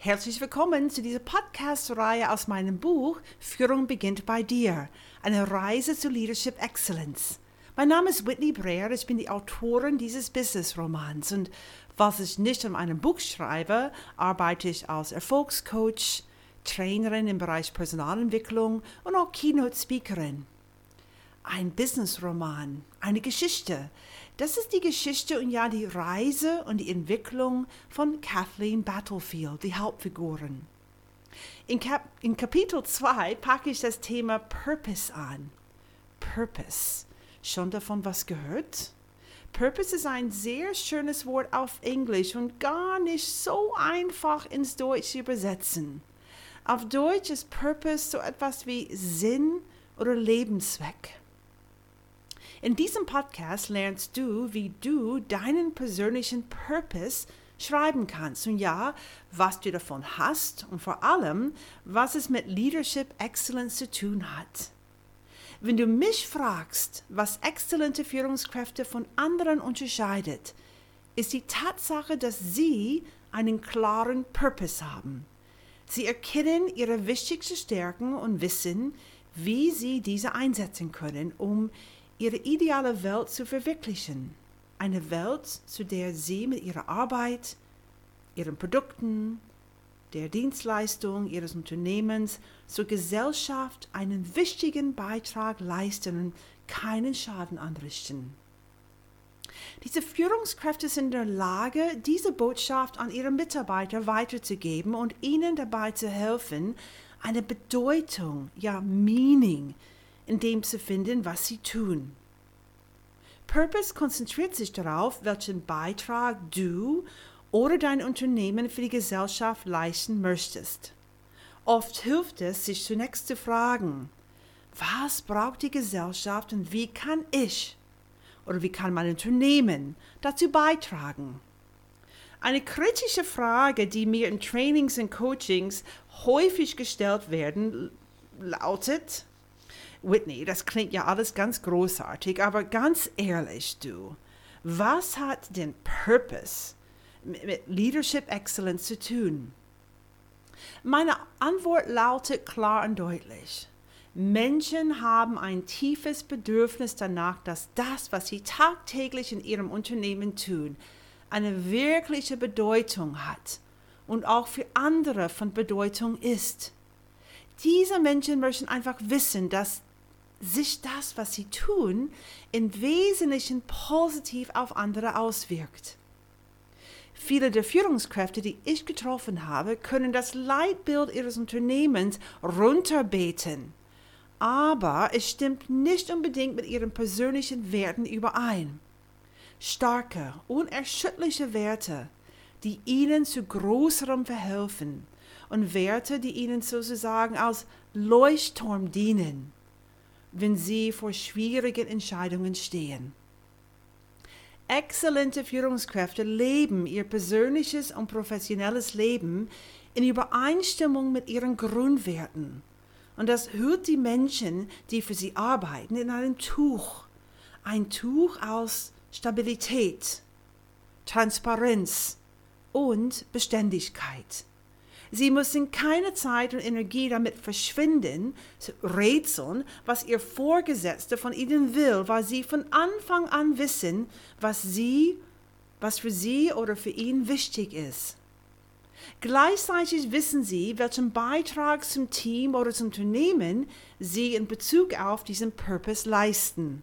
Herzlich willkommen zu dieser Podcast-Reihe aus meinem Buch Führung beginnt bei dir, eine Reise zu Leadership Excellence. Mein Name ist Whitney Breer, ich bin die Autorin dieses Business-Romans und falls ich nicht an einem Buch schreibe, arbeite ich als Erfolgscoach, Trainerin im Bereich Personalentwicklung und auch Keynote-Speakerin. Ein Business-Roman, eine Geschichte. Das ist die Geschichte und ja die Reise und die Entwicklung von Kathleen Battlefield, die Hauptfiguren. In Kapitel 2 packe ich das Thema Purpose an. Purpose. Schon davon was gehört? Purpose ist ein sehr schönes Wort auf Englisch und gar nicht so einfach ins Deutsche übersetzen. Auf Deutsch ist Purpose so etwas wie Sinn oder Lebenszweck. In diesem Podcast lernst du, wie du deinen persönlichen Purpose schreiben kannst und ja, was du davon hast und vor allem, was es mit Leadership Excellence zu tun hat. Wenn du mich fragst, was exzellente Führungskräfte von anderen unterscheidet, ist die Tatsache, dass sie einen klaren Purpose haben. Sie erkennen ihre wichtigsten Stärken und wissen, wie sie diese einsetzen können, um ihre ideale Welt zu verwirklichen. Eine Welt, zu der sie mit ihrer Arbeit, ihren Produkten, der Dienstleistung ihres Unternehmens zur Gesellschaft einen wichtigen Beitrag leisten und keinen Schaden anrichten. Diese Führungskräfte sind in der Lage, diese Botschaft an ihre Mitarbeiter weiterzugeben und ihnen dabei zu helfen, eine Bedeutung, ja Meaning, in dem zu finden, was sie tun. Purpose konzentriert sich darauf, welchen Beitrag du oder dein Unternehmen für die Gesellschaft leisten möchtest. Oft hilft es, sich zunächst zu fragen, was braucht die Gesellschaft und wie kann ich oder wie kann mein Unternehmen dazu beitragen? Eine kritische Frage, die mir in Trainings und Coachings häufig gestellt werden, lautet: Whitney, das klingt ja alles ganz großartig, aber ganz ehrlich, was hat denn Purpose mit Leadership Excellence zu tun? Meine Antwort lautet klar und deutlich. Menschen haben ein tiefes Bedürfnis danach, dass das, was sie tagtäglich in ihrem Unternehmen tun, eine wirkliche Bedeutung hat und auch für andere von Bedeutung ist. Diese Menschen möchten einfach wissen, dass sich das, was sie tun, im Wesentlichen positiv auf andere auswirkt. Viele der Führungskräfte, die ich getroffen habe, können das Leitbild ihres Unternehmens runterbeten, aber es stimmt nicht unbedingt mit ihren persönlichen Werten überein. Starke, unerschütterliche Werte, die ihnen zu Größerem verhelfen und Werte, die ihnen sozusagen als Leuchtturm dienen, wenn sie vor schwierigen Entscheidungen stehen. Exzellente Führungskräfte leben ihr persönliches und professionelles Leben in Übereinstimmung mit ihren Grundwerten. Und das hüllt die Menschen, die für sie arbeiten, in ein Tuch aus Stabilität, Transparenz und Beständigkeit. Sie müssen keine Zeit und Energie damit verschwenden, zu rätseln, was ihr Vorgesetzter von ihnen will, weil sie von Anfang an wissen, was für sie oder für ihn wichtig ist. Gleichzeitig wissen sie, welchen Beitrag zum Team oder zum Unternehmen sie in Bezug auf diesen Purpose leisten.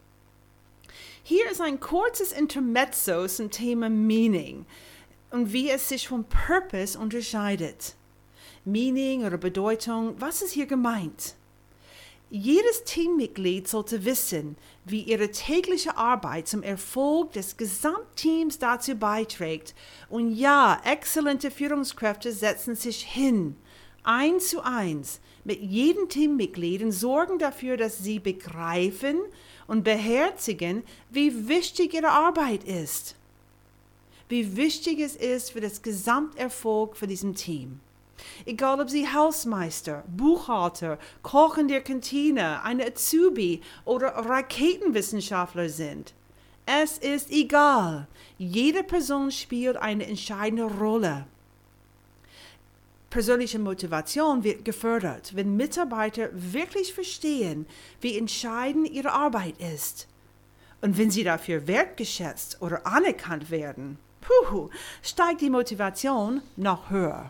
Hier ist ein kurzes Intermezzo zum Thema Meaning und wie es sich vom Purpose unterscheidet. Meaning oder Bedeutung, was ist hier gemeint? Jedes Teammitglied sollte wissen, wie ihre tägliche Arbeit zum Erfolg des Gesamtteams dazu beiträgt. Und ja, exzellente Führungskräfte setzen sich hin, 1:1, mit jedem Teammitglied und sorgen dafür, dass sie begreifen und beherzigen, wie wichtig ihre Arbeit ist. Wie wichtig es ist für das Gesamterfolg von diesem Team. Egal ob Sie Hausmeister, Buchhalter, Koch in der Kantine, eine Azubi oder Raketenwissenschaftler sind. Es ist egal. Jede Person spielt eine entscheidende Rolle. Persönliche Motivation wird gefördert, wenn Mitarbeiter wirklich verstehen, wie entscheidend ihre Arbeit ist. Und wenn sie dafür wertgeschätzt oder anerkannt werden, steigt die Motivation noch höher.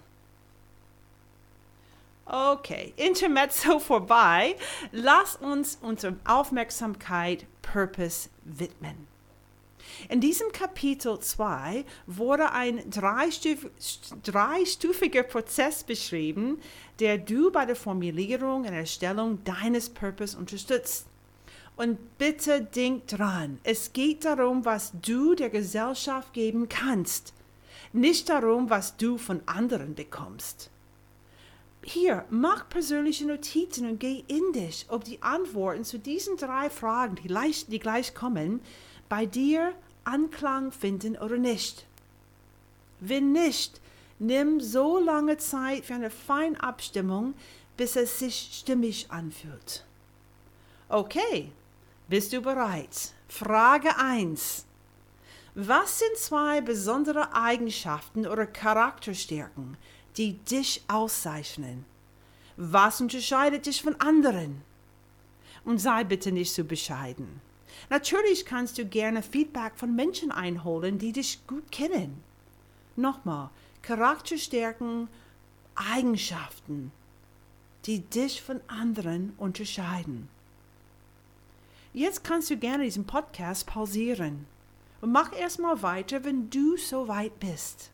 Okay, Intermezzo vorbei. Lass uns unsere Aufmerksamkeit Purpose widmen. In diesem Kapitel 2 wurde ein dreistufiger Prozess beschrieben, der du bei der Formulierung und Erstellung deines Purpose unterstützt. Und bitte denk dran, es geht darum, was du der Gesellschaft geben kannst, nicht darum, was du von anderen bekommst. Hier, mach persönliche Notizen und geh in dich, ob die Antworten zu diesen 3 Fragen, die gleich kommen, bei dir Anklang finden oder nicht. Wenn nicht, nimm so lange Zeit für eine Feinabstimmung, bis es sich stimmig anfühlt. Okay, bist du bereit? Frage 1. Was sind 2 besondere Eigenschaften oder Charakterstärken, die dich auszeichnen? Was unterscheidet dich von anderen? Und sei bitte nicht so bescheiden. Natürlich kannst du gerne Feedback von Menschen einholen, die dich gut kennen. Nochmal, Charakterstärken, Eigenschaften, die dich von anderen unterscheiden. Jetzt kannst du gerne diesen Podcast pausieren und mach erstmal weiter, wenn du so weit bist.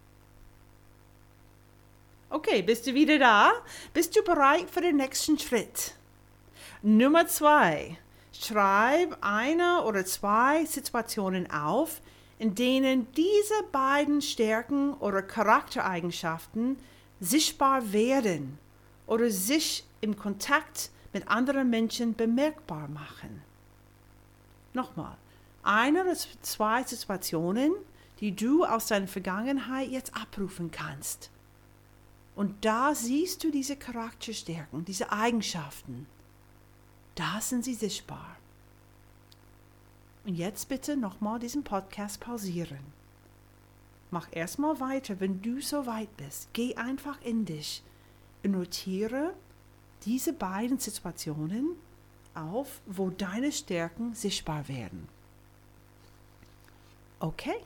Okay, bist du wieder da? Bist du bereit für den nächsten Schritt? Nummer 2. Schreib 1 oder 2 Situationen auf, in denen diese beiden Stärken oder Charaktereigenschaften sichtbar werden oder sich im Kontakt mit anderen Menschen bemerkbar machen. Nochmal, 1 oder 2 Situationen, die du aus deiner Vergangenheit jetzt abrufen kannst. Und da siehst du diese Charakterstärken, diese Eigenschaften. Da sind sie sichtbar. Und jetzt bitte nochmal diesen Podcast pausieren. Mach erstmal weiter, wenn du so weit bist. Geh einfach in dich und notiere diese beiden Situationen auf, wo deine Stärken sichtbar werden. Okay?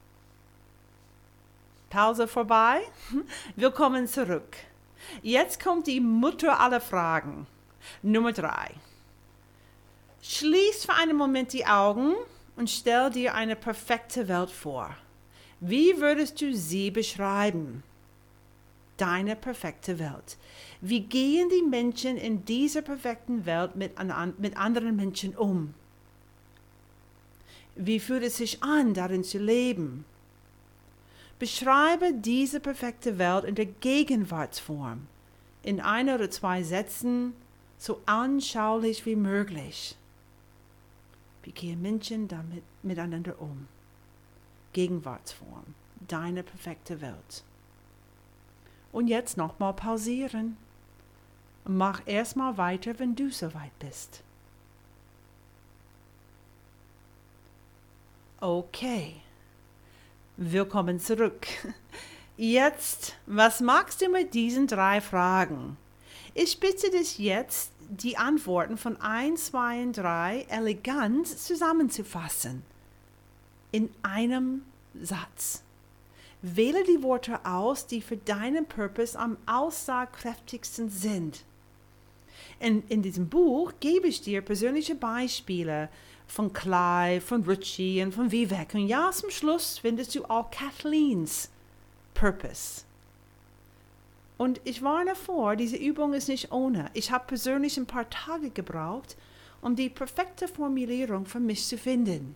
Pause vorbei. Willkommen zurück. Jetzt kommt die Mutter aller Fragen. Nummer 3. Schließ für einen Moment die Augen und stell dir eine perfekte Welt vor. Wie würdest du sie beschreiben? Deine perfekte Welt. Wie gehen die Menschen in dieser perfekten Welt mit anderen Menschen um? Wie fühlt es sich an, darin zu leben? Beschreibe diese perfekte Welt in der Gegenwartsform, in 1 oder 2 Sätzen, so anschaulich wie möglich. Wie gehen Menschen damit miteinander um? Gegenwartsform, deine perfekte Welt. Und jetzt nochmal pausieren. Und mach erstmal weiter, wenn du soweit bist. Okay. Willkommen zurück. Jetzt, was machst du mit diesen 3 Fragen? Ich bitte dich jetzt, die Antworten von 1, 2 und 3 elegant zusammenzufassen. In einem Satz. Wähle die Worte aus, die für deinen Purpose am aussagekräftigsten sind. In diesem Buch gebe ich dir persönliche Beispiele von Clive, von Richie und von Vivek. Und ja, zum Schluss findest du auch Kathleen's Purpose. Und ich warne vor, diese Übung ist nicht ohne. Ich habe persönlich ein paar Tage gebraucht, um die perfekte Formulierung für mich zu finden.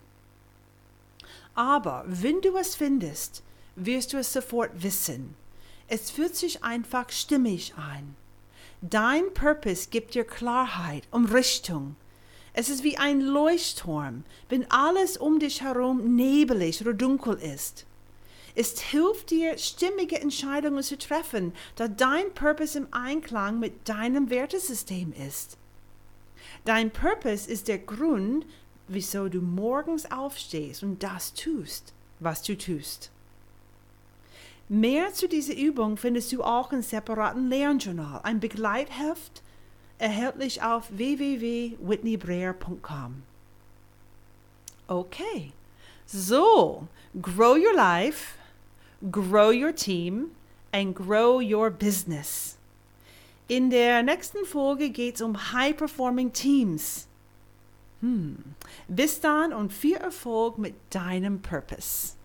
Aber wenn du es findest, wirst du es sofort wissen. Es fühlt sich einfach stimmig an. Dein Purpose gibt dir Klarheit und Richtung. Es ist wie ein Leuchtturm, wenn alles um dich herum nebelig oder dunkel ist. Es hilft dir, stimmige Entscheidungen zu treffen, da dein Purpose im Einklang mit deinem Wertesystem ist. Dein Purpose ist der Grund, wieso du morgens aufstehst und das tust, was du tust. Mehr zu dieser Übung findest du auch im separaten Lernjournal, ein Begleitheft, erhältlich auf www.whitneybreer.com. Okay, so, grow your life, grow your team, and grow your business. In der nächsten Folge geht es um High-Performing Teams. Bis dann und viel Erfolg mit deinem Purpose.